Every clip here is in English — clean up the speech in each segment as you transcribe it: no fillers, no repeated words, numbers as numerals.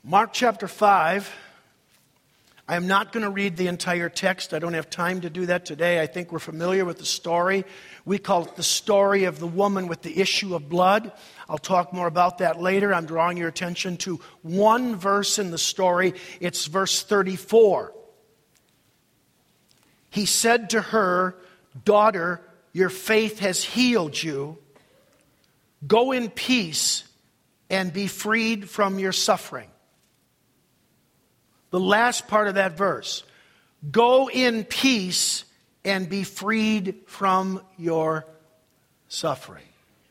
Mark chapter 5. I am not going to read the entire text. I don't have time to do that today. I think we're familiar with the story. We call it the story of the woman with the issue of blood. I'll talk more about that later. I'm drawing your attention to one verse in the story. It's verse 34. He said to her, "Daughter, your faith has healed you. Go in peace and be freed from your suffering." The last part of that verse, go in peace and be freed from your suffering.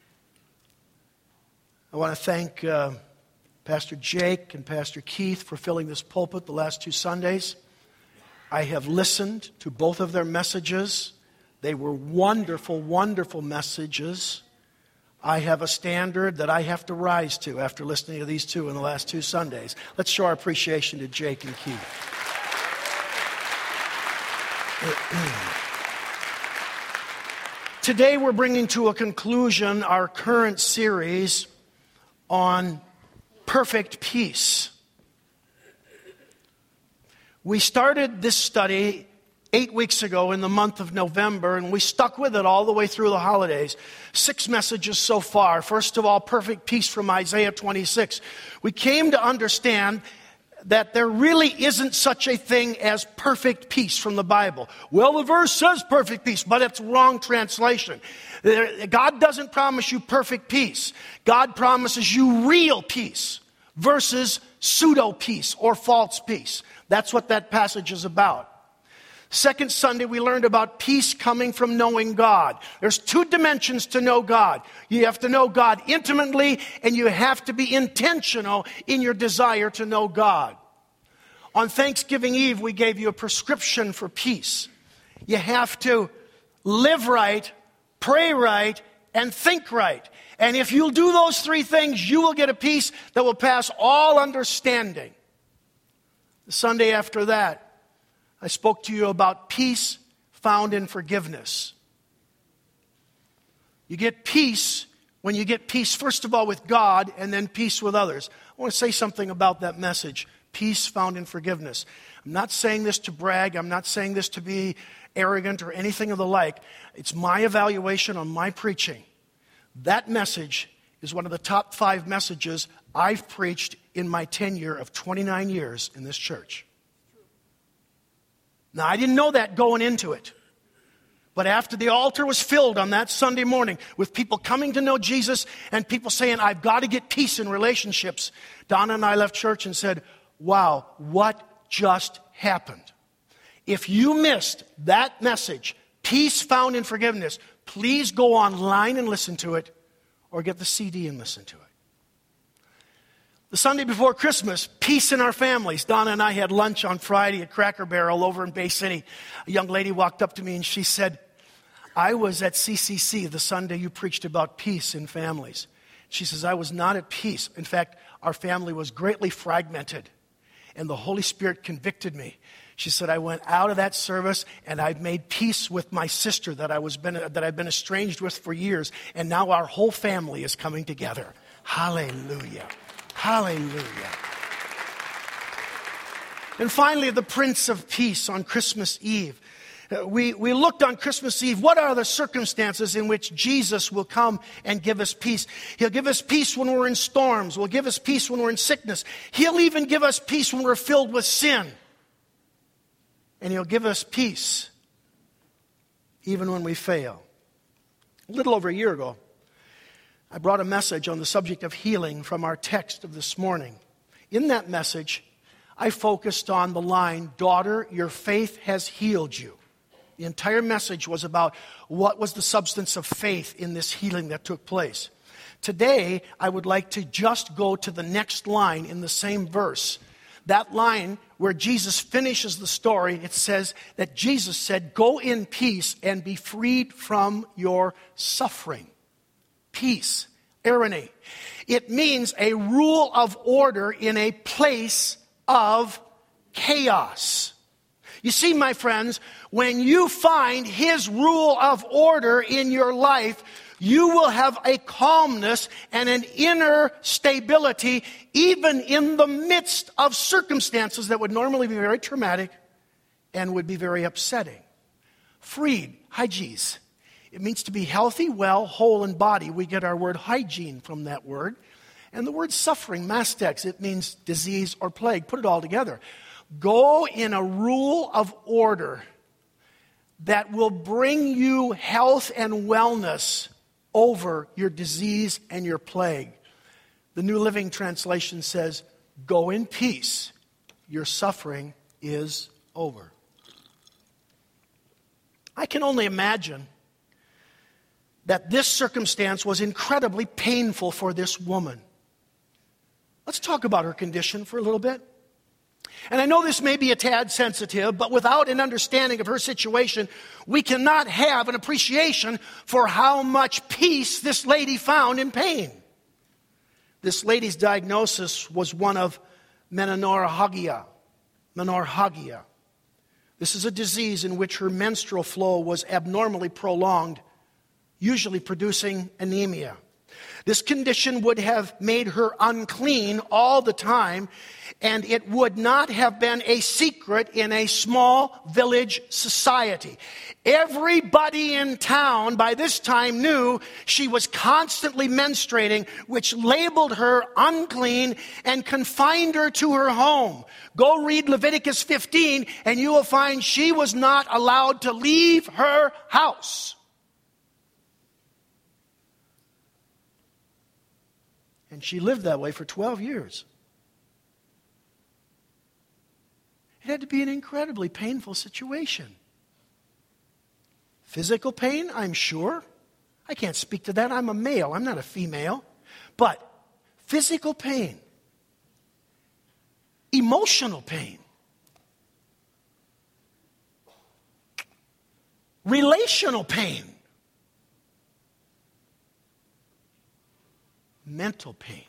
I want to thank Pastor Jake and Pastor Keith for filling this pulpit the last 2 Sundays. I have listened to both of their messages. They were wonderful, wonderful messages. I have a standard that I have to rise to after listening to these two in the last 2 Sundays. Let's show our appreciation to Jake and Keith. Today we're bringing to a conclusion our current series on perfect peace. We started this study 8 weeks ago in the month of November, and we stuck with it all the way through the holidays. 6 messages so far. First of all, perfect peace from Isaiah 26. We came to understand that there really isn't such a thing as perfect peace from the Bible. Well, the verse says perfect peace, but it's wrong translation. God doesn't promise you perfect peace. God promises you real peace versus pseudo peace or false peace. That's what that passage is about. Second Sunday, we learned about peace coming from knowing God. There's 2 dimensions to know God. You have to know God intimately, and you have to be intentional in your desire to know God. On Thanksgiving Eve, we gave you a prescription for peace. You have to live right, pray right, and think right. And if you'll do those 3 things, you will get a peace that will pass all understanding. The Sunday after that, I spoke to you about peace found in forgiveness. You get peace when you get peace, first of all, with God, and then peace with others. I want to say something about that message, peace found in forgiveness. I'm not saying this to brag. I'm not saying this to be arrogant or anything of the like. It's my evaluation on my preaching. That message is one of the top 5 messages I've preached in my tenure of 29 years in this church. Now, I didn't know that going into it. But after the altar was filled on that Sunday morning with people coming to know Jesus and people saying, I've got to get peace in relationships, Donna and I left church and said, wow, what just happened? If you missed that message, peace found in forgiveness, please go online and listen to it or get the CD and listen to it. The Sunday before Christmas, peace in our families. Donna and I had lunch on Friday at Cracker Barrel over in Bay City. A young lady walked up to me and she said, I was at CCC the Sunday you preached about peace in families. She says, I was not at peace. In fact, our family was greatly fragmented and the Holy Spirit convicted me. She said, I went out of that service and I've made peace with my sister that I've been estranged with for years. And now our whole family is coming together. Hallelujah. Hallelujah. And finally, the Prince of Peace on Christmas Eve. We looked on Christmas Eve, what are the circumstances in which Jesus will come and give us peace? He'll give us peace when we're in storms. He'll give us peace when we're in sickness. He'll even give us peace when we're filled with sin. And He'll give us peace even when we fail. A little over a year ago, I brought a message on the subject of healing from our text of this morning. In that message, I focused on the line, daughter, your faith has healed you. The entire message was about what was the substance of faith in this healing that took place. Today, I would like to just go to the next line in the same verse. That line where Jesus finishes the story, it says that Jesus said, go in peace and be freed from your suffering. Peace, eirene. It means a rule of order in a place of chaos. You see, my friends, when you find His rule of order in your life, You will have a calmness and an inner stability even in the midst of circumstances that would normally be very traumatic and would be very upsetting. Freed, hygees. It means to be healthy, well, whole in body. We get our word hygiene from that word. And the word suffering, mastex, it means disease or plague. Put it all together. Go in a rule of order that will bring you health and wellness over your disease and your plague. The New Living Translation says, go in peace. Your suffering is over. I can only imagine that this circumstance was incredibly painful for this woman. Let's talk about her condition for a little bit. And I know this may be a tad sensitive, but without an understanding of her situation, we cannot have an appreciation for how much peace this lady found in pain. This lady's diagnosis was one of menorrhagia. This is a disease in which her menstrual flow was abnormally prolonged, usually producing anemia. This condition would have made her unclean all the time, and it would not have been a secret in a small village society. Everybody in town by this time knew she was constantly menstruating, which labeled her unclean and confined her to her home. Go read Leviticus 15, and you will find she was not allowed to leave her house. And she lived that way for 12 years. It had to be an incredibly painful situation. Physical pain, I'm sure. I can't speak to that. I'm a male. I'm not a female. But physical pain. Emotional pain. Relational pain. Mental pain.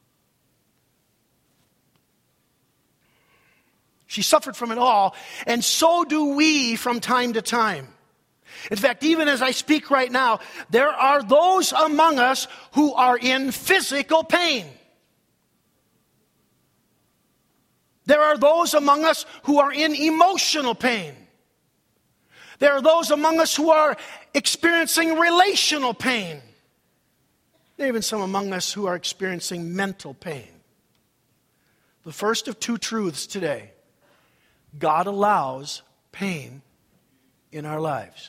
She suffered from it all, and so do we from time to time. In fact, even as I speak right now, there are those among us who are in physical pain. There are those among us who are in emotional pain. There are those among us who are experiencing relational pain. There are even some among us who are experiencing mental pain. The first of two truths today: God allows pain in our lives.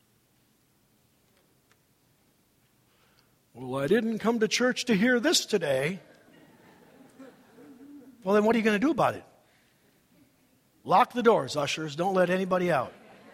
Well, I didn't come to church to hear this today. Well, then what are you going to do about it? Lock the doors, ushers. Don't let anybody out.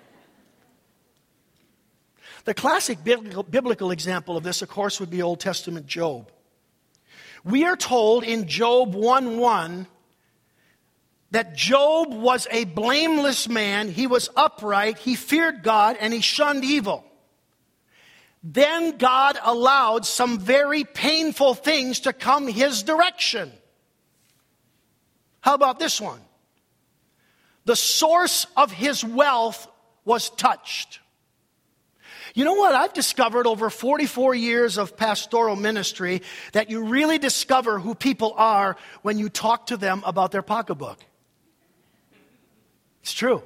The classic biblical example of this, of course, would be Old Testament Job. We are told in Job 1:1 that Job was a blameless man. He was upright. He feared God and he shunned evil. Then God allowed some very painful things to come his direction. How about this one? The source of his wealth was touched. You know what? I've discovered over 44 years of pastoral ministry that you really discover who people are when you talk to them about their pocketbook. It's true.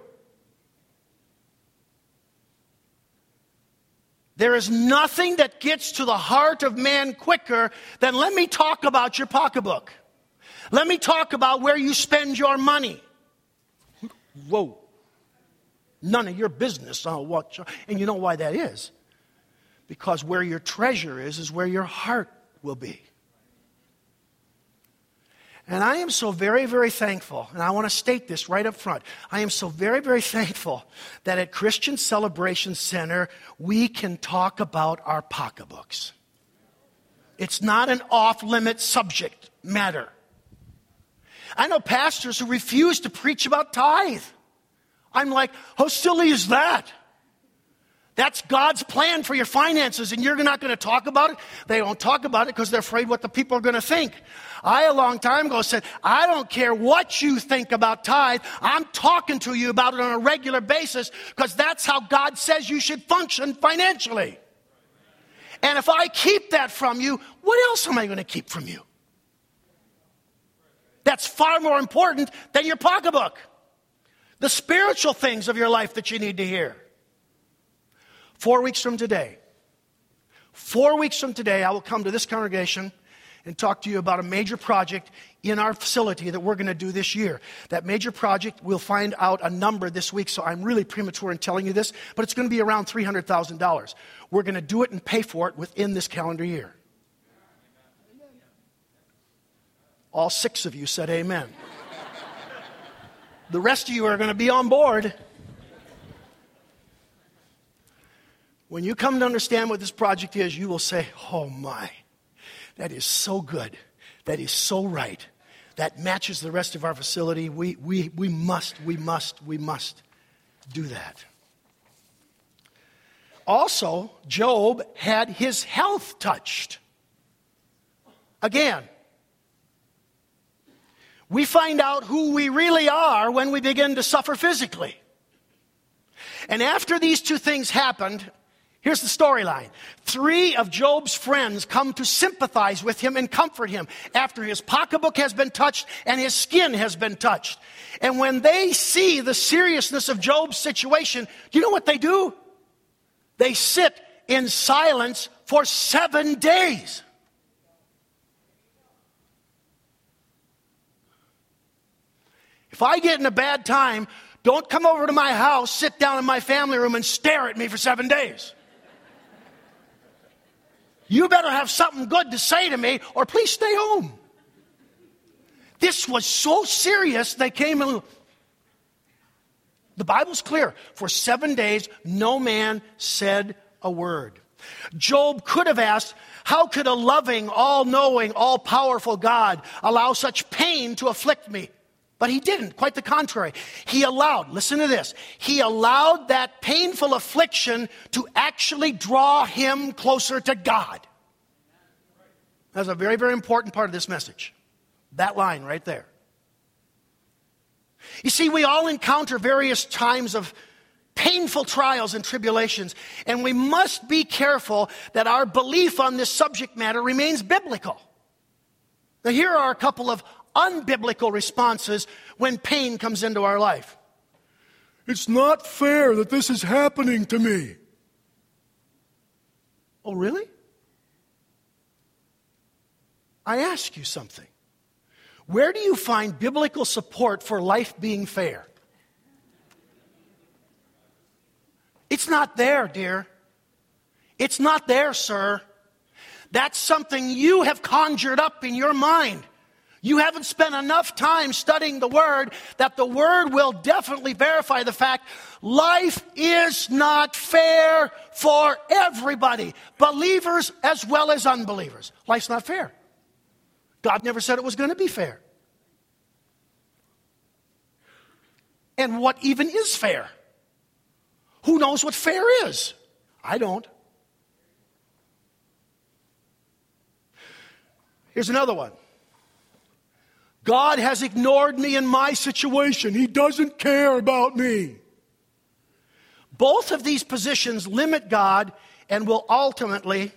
There is nothing that gets to the heart of man quicker than let me talk about your pocketbook. Let me talk about where you spend your money. Whoa. None of your business. And you know why that is? Because where your treasure is where your heart will be. And I am so very, very thankful, and I want to state this right up front. I am so very, very thankful that at Christian Celebration Center, we can talk about our pocketbooks. It's not an off-limit subject matter. I know pastors who refuse to preach about tithe. I'm like, how silly is that? That's God's plan for your finances, and you're not going to talk about it? They don't talk about it because they're afraid what the people are going to think. I, a long time ago, said, I don't care what you think about tithe. I'm talking to you about it on a regular basis because that's how God says you should function financially. And if I keep that from you, what else am I going to keep from you? That's far more important than your pocketbook. The spiritual things of your life that you need to hear. 4 weeks from today, I will come to this congregation and talk to you about a major project in our facility that we're going to do this year. That major project, we'll find out a number this week, so I'm really premature in telling you this, but it's going to be around $300,000. We're going to do it and pay for it within this calendar year. All 6 of you said amen. The rest of you are going to be on board. When you come to understand what this project is, you will say, oh my, that is so good. That is so right. That matches the rest of our facility. We must do that. Also, Job had his health touched. Again, we find out who we really are when we begin to suffer physically. And after these 2 things happened, here's the storyline. 3 of Job's friends come to sympathize with him and comfort him after his pocketbook has been touched and his skin has been touched. And when they see the seriousness of Job's situation, do you know what they do? They sit in silence for 7 days. If I get in a bad time, don't come over to my house, sit down in my family room and stare at me for 7 days. You better have something good to say to me, or please stay home. This was so serious, they came and... The Bible's clear. For 7 days, no man said a word. Job could have asked, how could a loving, all-knowing, all-powerful God allow such pain to afflict me? But he didn't. Quite the contrary. He allowed, listen to this, he allowed that painful affliction to actually draw him closer to God. That's a very, very important part of this message. That line right there. You see, we all encounter various times of painful trials and tribulations, and we must be careful that our belief on this subject matter remains biblical. Now, here are a couple of unbiblical responses when pain comes into our life. It's not fair that this is happening to me. Oh, really? I ask you something. Where do you find biblical support for life being fair? It's not there, dear. It's not there, sir. That's something you have conjured up in your mind. You haven't spent enough time studying the Word that the Word will definitely verify the fact life is not fair for everybody, believers as well as unbelievers. Life's not fair. God never said it was going to be fair. And what even is fair? Who knows what fair is? I don't. Here's another one. God has ignored me in my situation. He doesn't care about me. Both of these positions limit God and will ultimately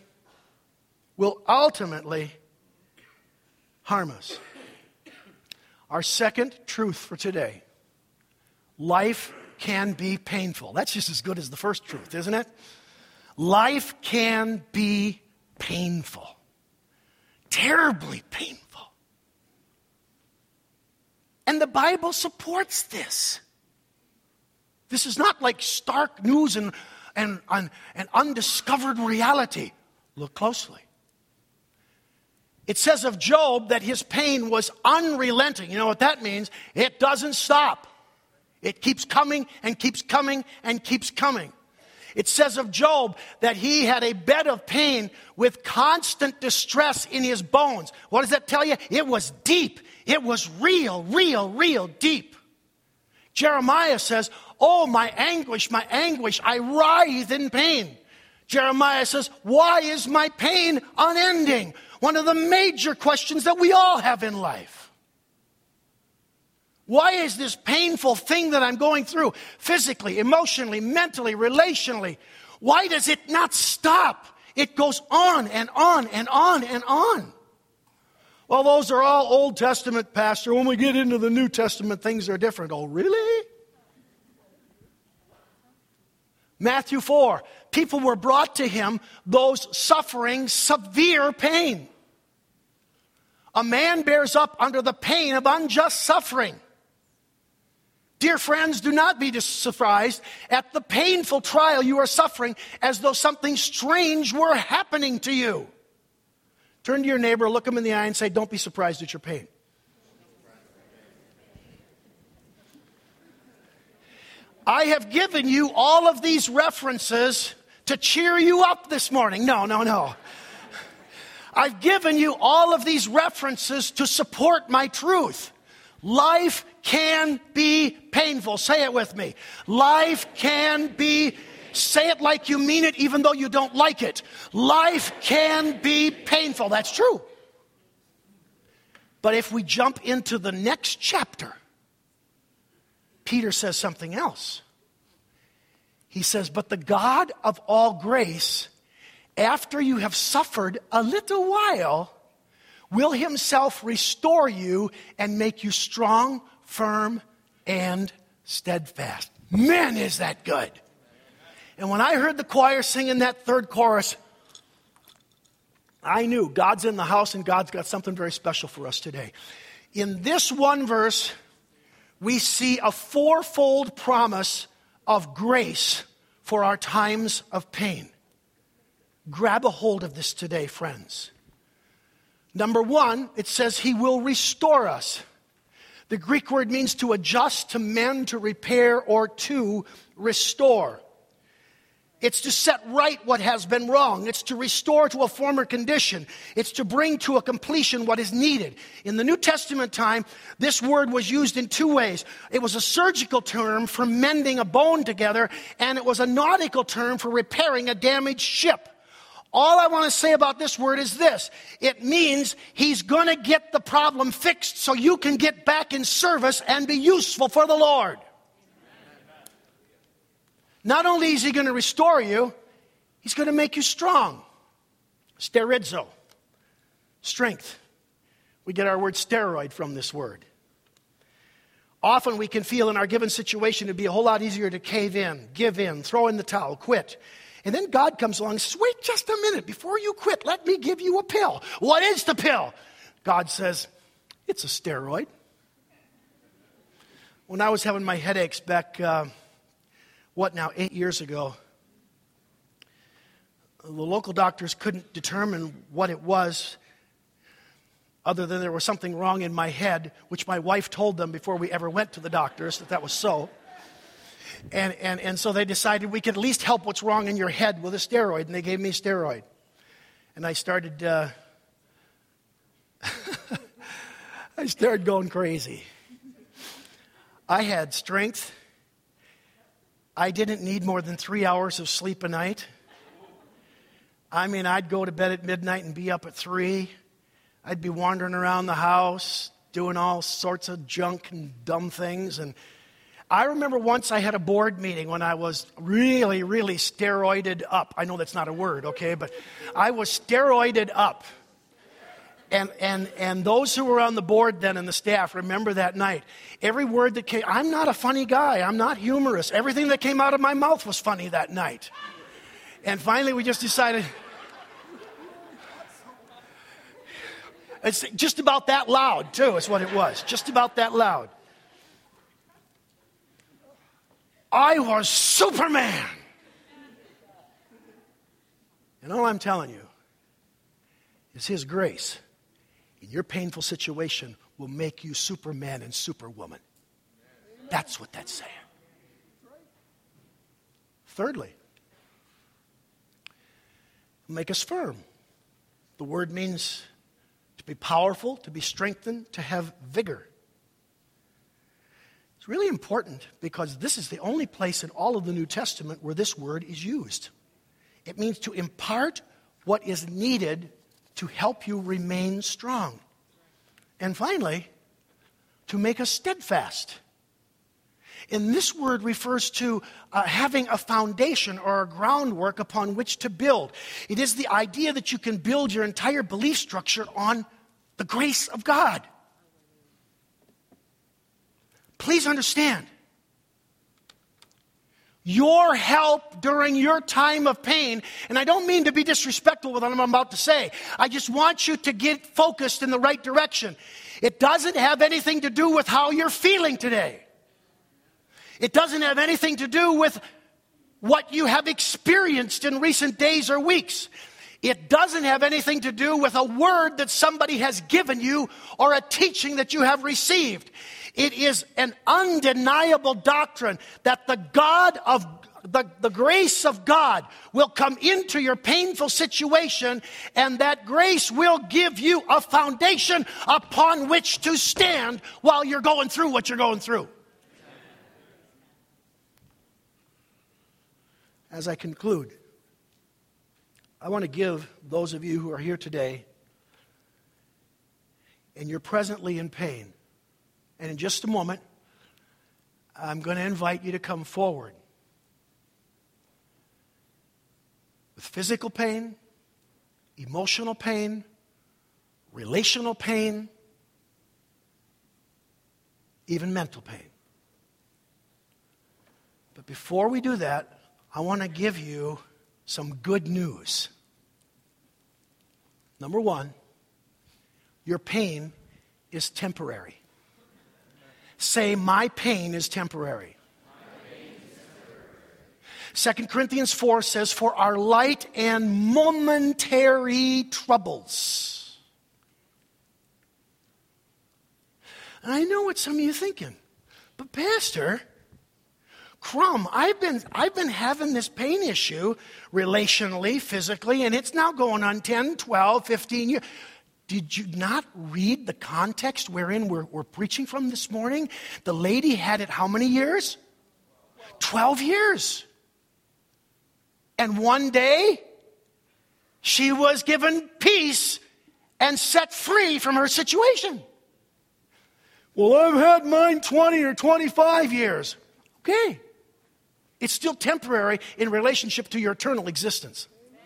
harm us. Our second truth for today. Life can be painful. That's just as good as the first truth, isn't it? Life can be painful. Terribly painful. And the Bible supports this. This is not like stark news and undiscovered reality. Look closely. It says of Job that his pain was unrelenting. You know what that means? It doesn't stop. It keeps coming and keeps coming and keeps coming. It says of Job that he had a bed of pain with constant distress in his bones. What does that tell you? It was deep. It was real deep. Jeremiah says, oh, my anguish, I writhe in pain. Jeremiah says, why is my pain unending? One of the major questions that we all have in life. Why is this painful thing that I'm going through, physically, emotionally, mentally, relationally, why does it not stop It goes on and on and on and on. Well, those are all Old Testament, Pastor. When we get into the New Testament, things are different. Oh, really? Matthew 4, people were brought to him, those suffering severe pain. A man bears up under the pain of unjust suffering. Dear friends, do not be surprised at the painful trial you are suffering as though something strange were happening to you. Turn to your neighbor, look him in the eye and say, don't be surprised at your pain. I have given you all of these references to cheer you up this morning. No. I've given you all of these references to support my truth. Life can be painful. Say it with me. Life can be, say it like you mean it even though you don't like it. Life can be painful. That's true. But if we jump into the next chapter, Peter says something else. He says, but the God of all grace, after you have suffered a little while, will himself restore you and make you strong, firm, and steadfast. Man, is that good. And when I heard the choir singing that third chorus, I knew God's in the house and God's got something very special for us today. In this one verse, we see a fourfold promise of grace for our times of pain. Grab a hold of this today, friends. Number one, it says he will restore us. The Greek word means to adjust, to mend, to repair, or to restore. It's to set right what has been wrong. It's to restore to a former condition. It's to bring to a completion what is needed. In the New Testament time, this word was used in two ways. It was a surgical term for mending a bone together, and it was a nautical term for repairing a damaged ship. All I want to say about this word is this. It means he's going to get the problem fixed so you can get back in service and be useful for the Lord. Not only is he going to restore you, he's going to make you strong. Sterizo, strength. We get our word steroid from this word. Often we can feel in our given situation it'd be a whole lot easier to cave in, give in, throw in the towel, quit. And then God comes along and says, wait just a minute, before you quit, let me give you a pill. What is the pill? God says, it's a steroid. When I was having my headaches back, 8 years ago, the local doctors couldn't determine what it was, other than there was something wrong in my head, which my wife told them before we ever went to the doctors that was so. And so they decided we could at least help what's wrong in your head with a steroid, and they gave me a steroid. And I started going crazy. I had strength. I didn't need more than 3 hours of sleep a night. I mean, I'd go to bed at midnight and be up at 3. I'd be wandering around the house, doing all sorts of junk and dumb things. And I remember once I had a board meeting when I was really, really steroided up. I know that's not a word, okay, but I was steroided up. And those who were on the board then and the staff remember that night. Every word that came, I'm not a funny guy. I'm not humorous. Everything that came out of my mouth was funny that night. And finally we just decided, it's just about that loud too, is what it was. Just about that loud. I was Superman. And all I'm telling you is his grace in your painful situation will make you Superman and Superwoman. That's what that's saying. Thirdly, make us firm. The word means to be powerful, to be strengthened, to have vigor. It's really important because this is the only place in all of the New Testament where this word is used. It means to impart what is needed to help you remain strong. And finally, to make us steadfast. And this word refers to having a foundation or a groundwork upon which to build. It is the idea that you can build your entire belief structure on the grace of God. Please understand, your help during your time of pain, and I don't mean to be disrespectful with what I'm about to say. I just want you to get focused in the right direction. It doesn't have anything to do with how you're feeling today. It doesn't have anything to do with what you have experienced in recent days or weeks. It doesn't have anything to do with a word that somebody has given you or a teaching that you have received. It is an undeniable doctrine that the grace of God will come into your painful situation, and that grace will give you a foundation upon which to stand while you're going through what you're going through. As I conclude, I want to give those of you who are here today and you're presently in pain, and in just a moment, I'm going to invite you to come forward with physical pain, emotional pain, relational pain, even mental pain. But before we do that, I want to give you some good news. Number one, your pain is temporary. Say, my pain is temporary. 2 Corinthians 4 says, for our light and momentary troubles. And I know what some of you are thinking, but Pastor, Crum, I've been having this pain issue relationally, physically, and it's now going on 10, 12, 15 years. Did you not read the context wherein we're preaching from this morning? The lady had it how many years? 12 years. And one day, she was given peace and set free from her situation. Well, I've had mine 20 or 25 years. Okay. It's still temporary in relationship to your eternal existence.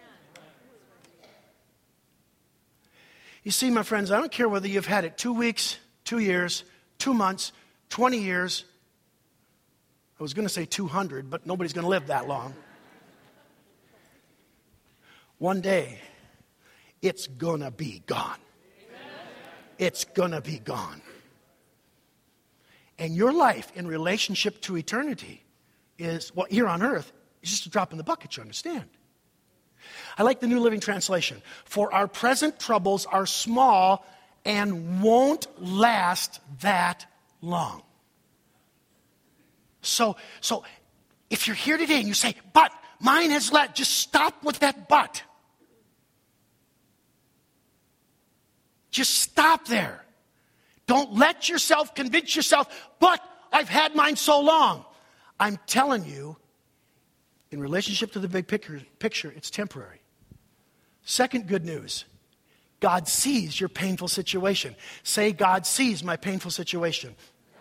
You see, my friends, I don't care whether you've had it 2 weeks, 2 years, 2 months, 20 years. I was going to say 200, but nobody's going to live that long. One day, it's going to be gone. It's going to be gone. And your life in relationship to eternity is, well, here on earth, is just a drop in the bucket, you understand. I like the New Living Translation. For our present troubles are small and won't last that long. So if you're here today and you say, but mine has left, just stop with that but. Just stop there. Don't let yourself convince yourself, but I've had mine so long. I'm telling you, in relationship to the big picture, it's temporary. Second good news, God sees your painful situation. Say, God sees my painful situation.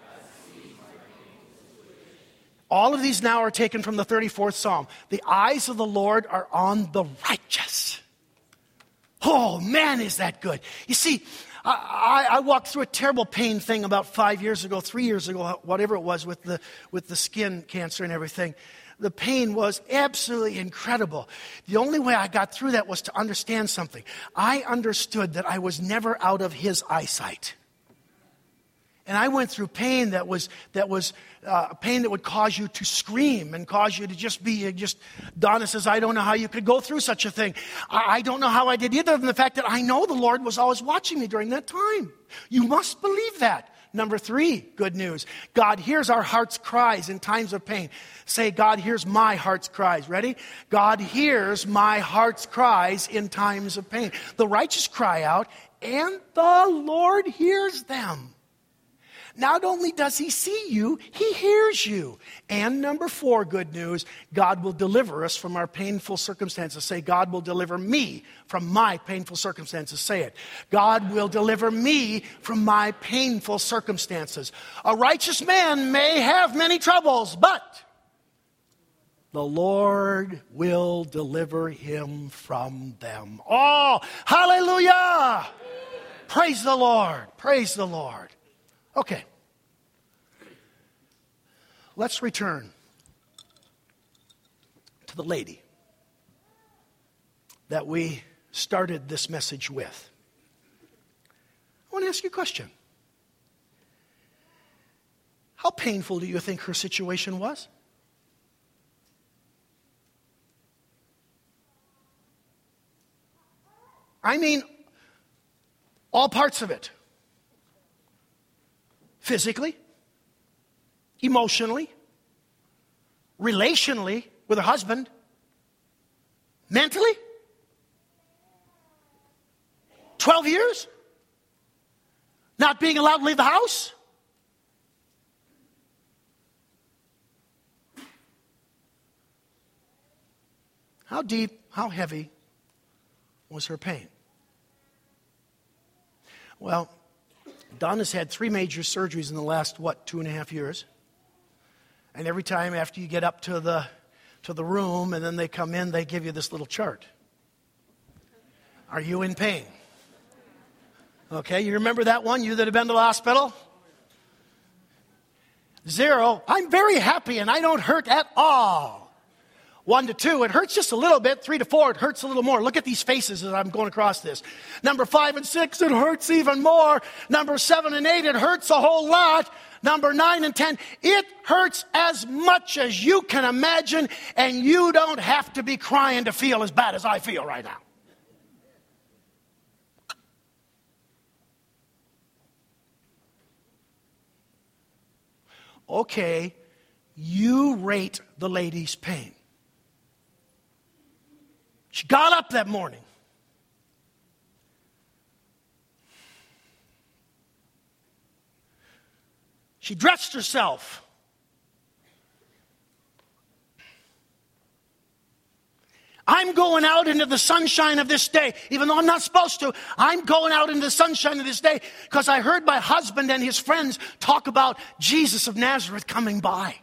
All of these now are taken from the 34th Psalm. The eyes of the Lord are on the righteous. Oh, man, is that good. You see, I walked through a terrible pain thing about 5 years ago, 3 years ago, whatever it was, with the skin cancer and everything. The pain was absolutely incredible. The only way I got through that was to understand something. I understood that I was never out of His eyesight. And I went through pain that was pain that would cause you to scream and cause you to just Donna says, I don't know how you could go through such a thing. I don't know how I did either, than the fact that I know the Lord was always watching me during that time. You must believe that. Number 3, good news. God hears our heart's cries in times of pain. Say, God hears my heart's cries. Ready? God hears my heart's cries in times of pain. The righteous cry out, and the Lord hears them. Not only does he see you, he hears you. And number 4, good news, God will deliver us from our painful circumstances. Say, God will deliver me from my painful circumstances. Say it. God will deliver me from my painful circumstances. A righteous man may have many troubles, but the Lord will deliver him from them. Oh, hallelujah! Praise the Lord. Praise the Lord. Okay. Let's return to the lady that we started this message with. I want to ask you a question. How painful do you think her situation was? I mean, all parts of it. Physically, emotionally, relationally with her husband, mentally. 12 years? Not being allowed to leave the house? How deep, how heavy was her pain? Well, Donna's had 3 major surgeries in the last, 2.5 years. And every time after you get up to the room and then they come in, they give you this little chart. Are you in pain? Okay, you remember that one, you that have been to the hospital? 0, I'm very happy and I don't hurt at all. 1 to 2, it hurts just a little bit. 3 to 4, it hurts a little more. Look at these faces as I'm going across this. Number 5 and 6, it hurts even more. Number 7 and 8, it hurts a whole lot. Number 9 and 10, it hurts as much as you can imagine, and you don't have to be crying to feel as bad as I feel right now. Okay, you rate the lady's pain. She got up that morning. She dressed herself. I'm going out into the sunshine of this day, even though I'm not supposed to. I'm going out into the sunshine of this day because I heard my husband and his friends talk about Jesus of Nazareth coming by.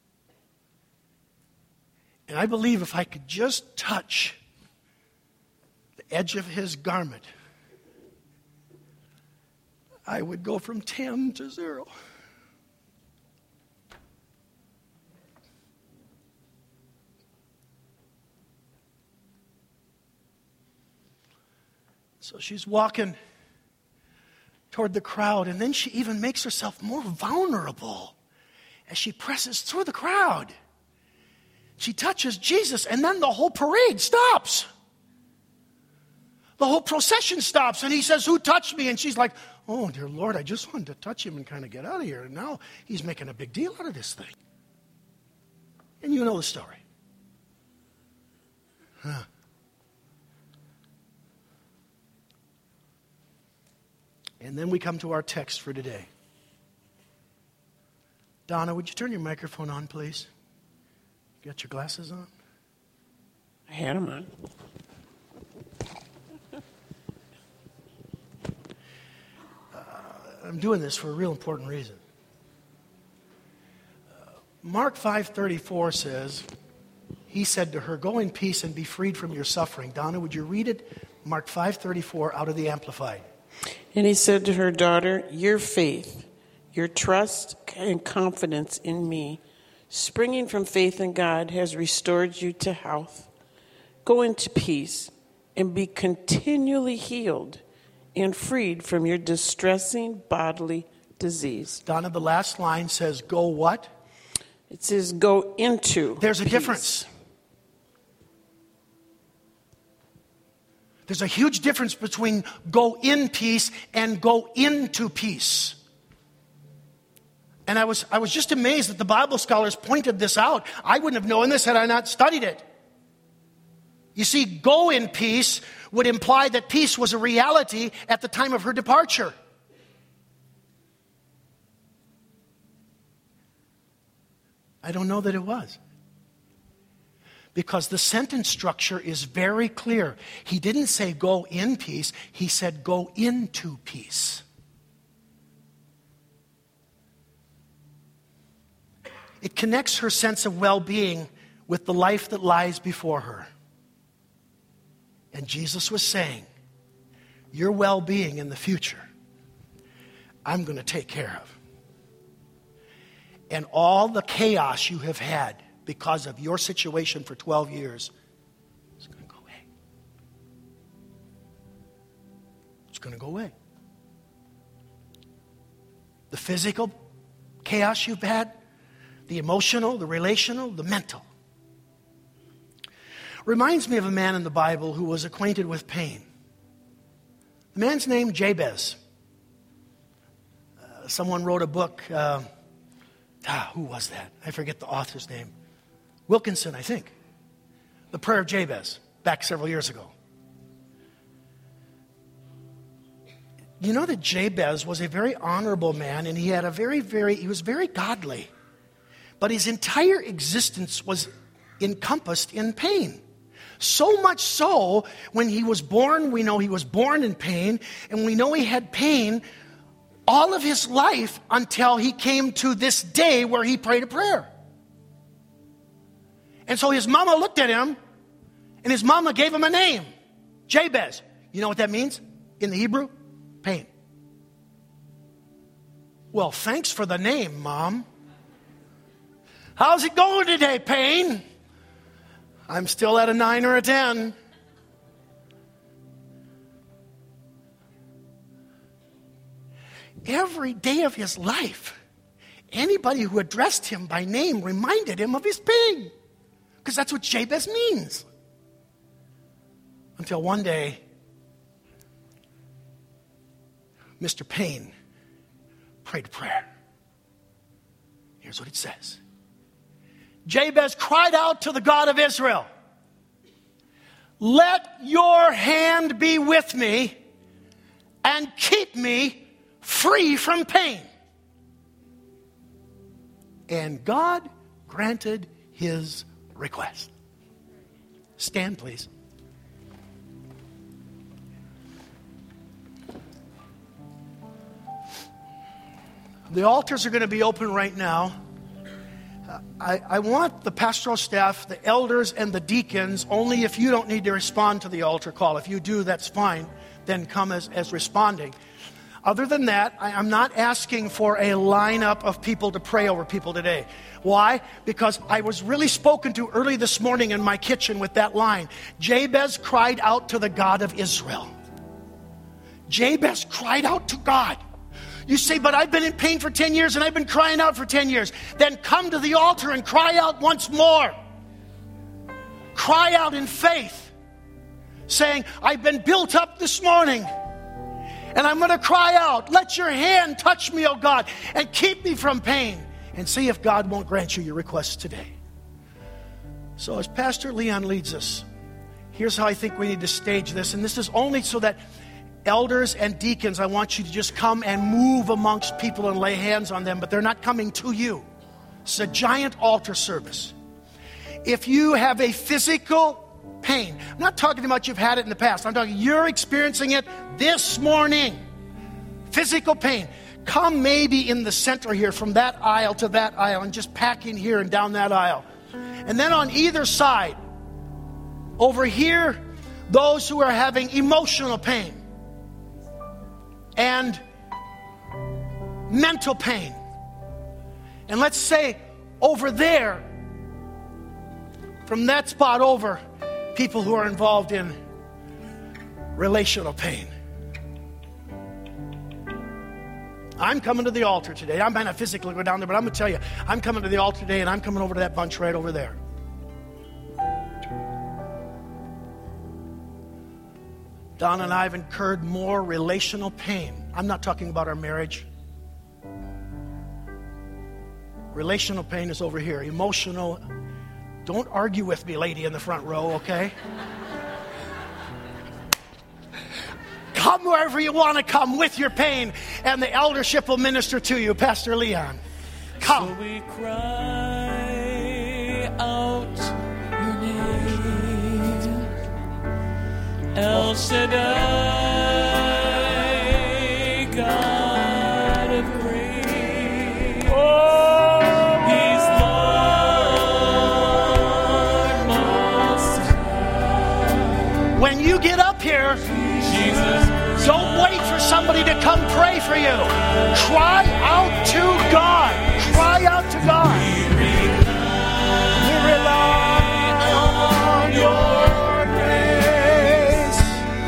And I believe if I could just touch the edge of his garment, I would go from 10 to 0. So she's walking toward the crowd, and then she even makes herself more vulnerable as she presses through the crowd. She touches Jesus, and then the whole parade stops. The whole procession stops, and he says, "Who touched me?" And she's like, "Oh, dear Lord, I just wanted to touch him and kind of get out of here." And now he's making a big deal out of this thing. And you know the story. Huh. And then we come to our text for today. Donna, would you turn your microphone on, please? You got your glasses on? I had them on. I'm doing this for a real important reason. Mark 5:34 says, he said to her, "Go in peace and be freed from your suffering." Donna, would you read it? Mark 5:34 out of the Amplified. And he said to her, "Daughter, your faith, your trust and confidence in me, springing from faith in God, has restored you to health. Go into peace and be continually healed and freed from your distressing bodily disease." Donna, the last line says, go what? It says, go into There's a peace. difference. There's a huge difference between go in peace and go into peace. And I was just amazed that the Bible scholars pointed this out. I wouldn't have known this had I not studied it. You see, go in peace would imply that peace was a reality at the time of her departure. I don't know that it was. Because the sentence structure is very clear. He didn't say go in peace. He said go into peace. It connects her sense of well-being with the life that lies before her. And Jesus was saying, your well-being in the future, I'm going to take care of. And all the chaos you have had because of your situation for 12 years is going to go away. It's going to go away. The physical chaos you've had, the emotional, the relational, the mental. Reminds me of a man in the Bible who was acquainted with pain. The man's name, Jabez. Someone wrote a book. Who was that? I forget the author's name. Wilkinson, I think. The Prayer of Jabez, back several years ago. You know that Jabez was a very honorable man, and he had he was very godly. But his entire existence was encompassed in pain. So much so, when he was born, we know he was born in pain, and we know he had pain all of his life until he came to this day where he prayed a prayer. And so his mama looked at him, and his mama gave him a name, Jabez. You know what that means in the Hebrew? Pain. Well, thanks for the name, Mom. How's it going today, pain? I'm still at a 9 or a 10. Every day of his life, anybody who addressed him by name reminded him of his pain. Because that's what Jabez means. Until one day, Mr. Pain prayed a prayer. Here's what it says. Jabez cried out to the God of Israel, let your hand be with me and keep me free from pain. And God granted his request. Stand, please. The altars are going to be open right now. I want the pastoral staff, the elders, and the deacons, only if you don't need to respond to the altar call. If you do, that's fine. Then come as responding. Other than that, I'm not asking for a lineup of people to pray over people today. Why? Because I was really spoken to early this morning in my kitchen with that line. Jabez cried out to the God of Israel. Jabez cried out to God. You say, but I've been in pain for 10 years and I've been crying out for 10 years. Then come to the altar and cry out once more. Cry out in faith, saying, I've been built up this morning and I'm going to cry out. Let your hand touch me, oh God, and keep me from pain. And see if God won't grant you your requests today. So as Pastor Leon leads us, here's how I think we need to stage this. And this is only so that elders and deacons, I want you to just come and move amongst people and lay hands on them, but they're not coming to you. It's a giant altar service. If you have a physical pain, I'm not talking about you've had it in the past. I'm talking you're experiencing it this morning. Physical pain. Come maybe in the center here from that aisle to that aisle and just pack in here and down that aisle. And then on either side, over here, those who are having emotional pain and mental pain. And let's say over there, from that spot over, people who are involved in relational pain. I'm coming to the altar today. I might not physically go down there, but I'm going to tell you, I'm coming to the altar today and I'm coming over to that bunch right over there. Don and I have incurred more relational pain. I'm not talking about our marriage. Relational pain is over here. Emotional. Don't argue with me, lady in the front row, okay? Come wherever you want to come with your pain, and the eldership will minister to you, Pastor Leon. Come. So we cry El Shaddai, God of grace. Oh, He's Lord Most High. when you get up here, Jesus, don't wait for somebody to come pray for you. Cry out to God. Cry out to God. We rely on your grace.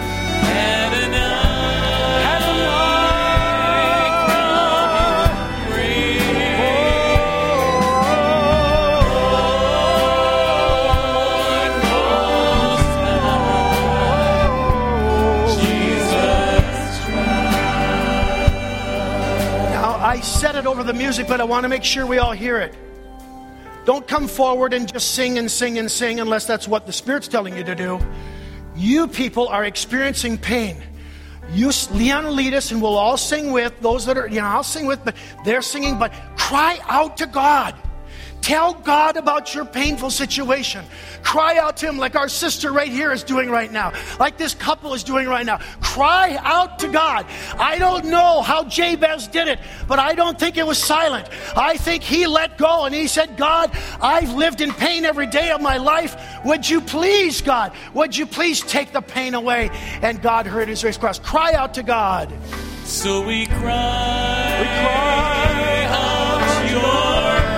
Now, I said it over the music, but I want to make sure we all hear it. Don't come forward and just sing and sing and sing unless that's what the Spirit's telling you to do. You people are experiencing pain. Leon will lead us and we'll all sing with those that are, I'll sing with, but they're singing, but cry out to God. Tell God about your painful situation. Cry out to Him like our sister right here is doing right now, like this couple is doing right now. Cry out to God. I don't know how Jabez did it, but I don't think it was silent. I think he let go and he said, God, I've lived in pain every day of my life. Would you please, God, would you please take the pain away? And God heard his request. Cry out to God. so we cry out your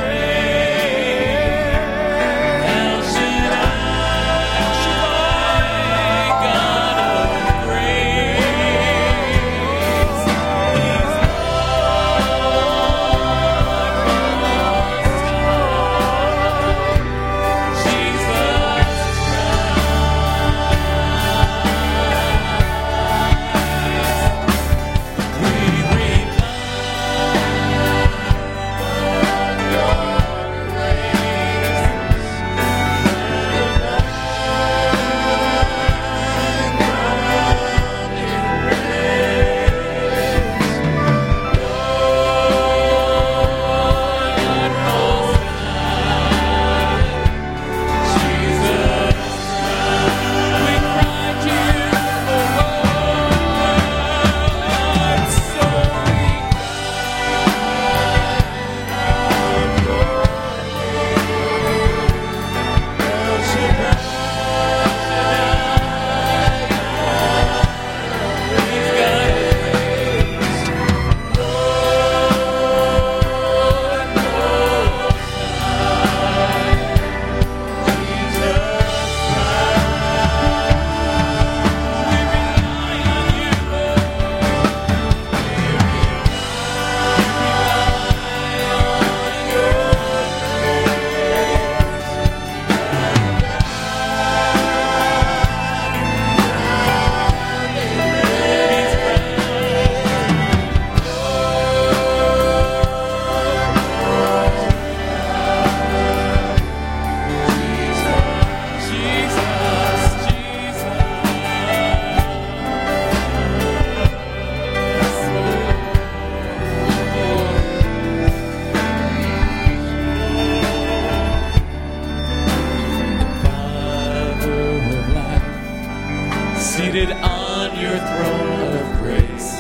seated on your throne of grace.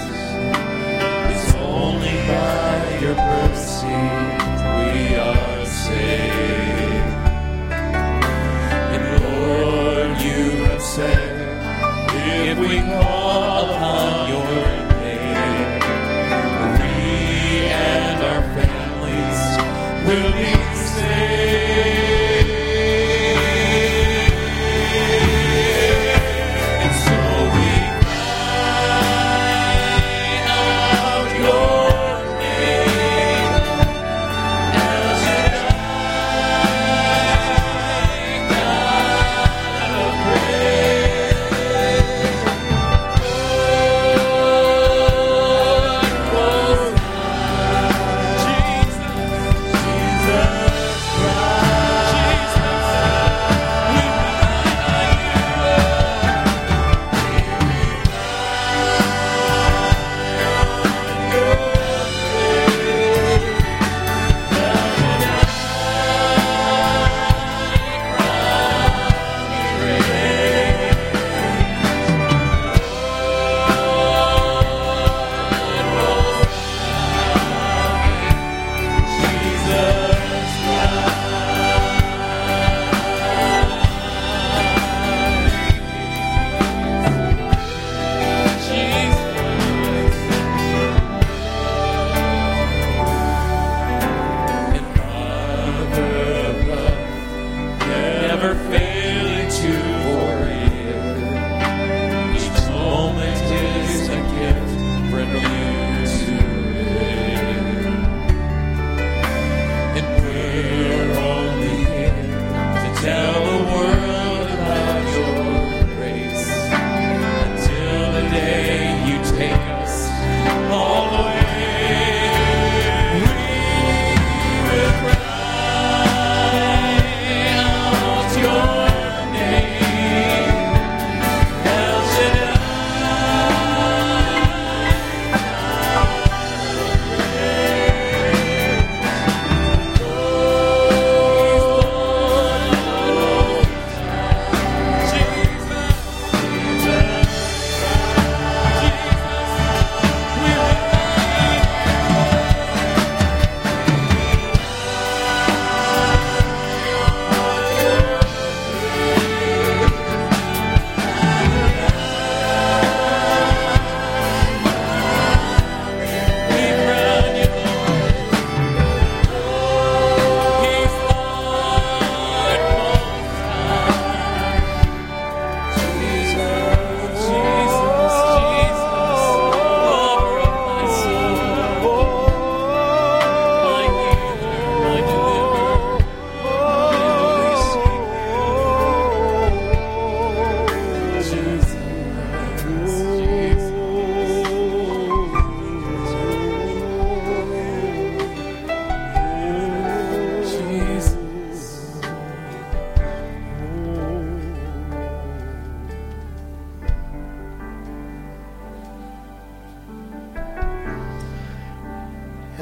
It's only by your mercy we are saved. And Lord, you have said, if we call upon your name, we and our families will be saved. Jesus.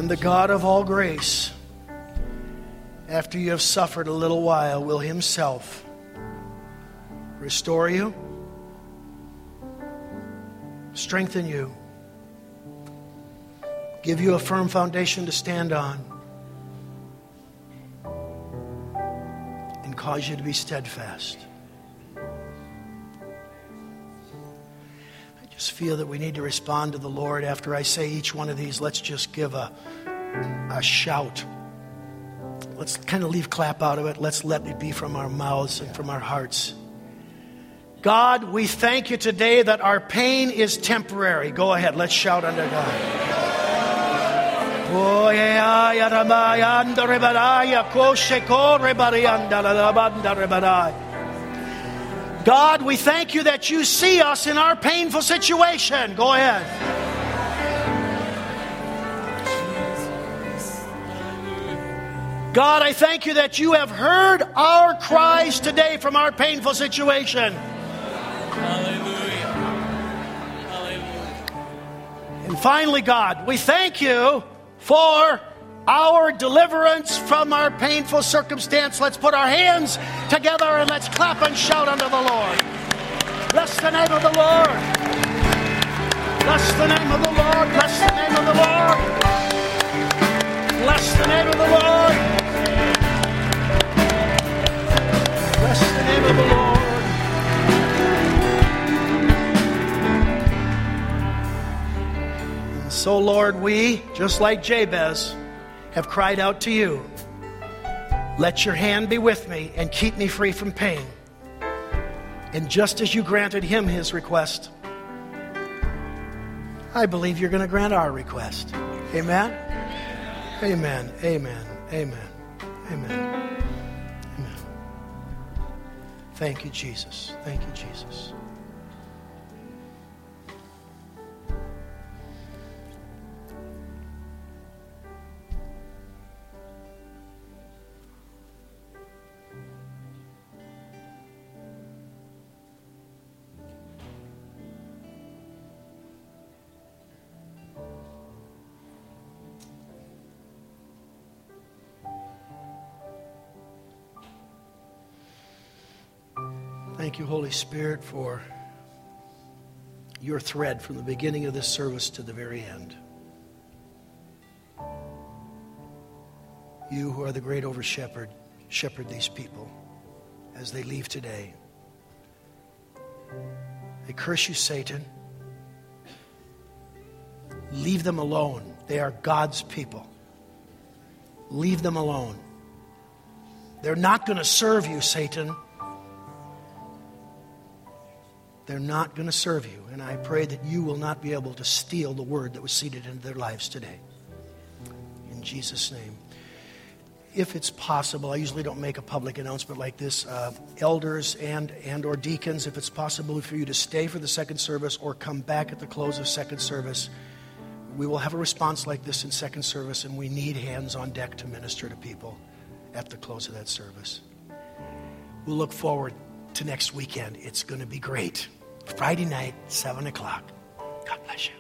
And the God of all grace, after you have suffered a little while, will himself restore you, strengthen you, give you a firm foundation to stand on, and cause you to be steadfast. I just feel that we need to respond to the Lord. After I say each one of these, let's just give a shout. Let's kind of leave clap out of it. Let's let it be from our mouths and from our hearts. God, we thank you today that our pain is temporary. Go ahead, let's shout unto God. God, we thank you that you see us in our painful situation. Go ahead. God, I thank you that you have heard our cries today from our painful situation. Hallelujah. Hallelujah. And finally, God, we thank you for our deliverance from our painful circumstance. Let's put our hands together and let's clap and shout unto the Lord. Bless the name of the Lord. Bless the name of the Lord. Bless the name of the Lord. Bless the name of the Lord. Bless the name of the Lord. And so, Lord, we, just like Jabez, have cried out to you. Let your hand be with me and keep me free from pain. And just as you granted him his request, I believe you're going to grant our request. Amen? Amen. Amen. Amen. Amen. Amen. Thank you, Jesus. Thank you, Jesus. Thank you, Holy Spirit, for your thread from the beginning of this service to the very end. You who are the great over-shepherd, shepherd these people as they leave today. I curse you, Satan. Leave them alone. They are God's people. Leave them alone. They're not going to serve you, Satan. They're not going to serve you. And I pray that you will not be able to steal the word that was seeded into their lives today. In Jesus' name. If it's possible, I usually don't make a public announcement like this. Elders and or deacons, if it's possible for you to stay for the second service or come back at the close of second service, we will have a response like this in second service, and we need hands on deck to minister to people at the close of that service. We'll look forward to next weekend. It's going to be great. Friday night, 7 o'clock. God bless you.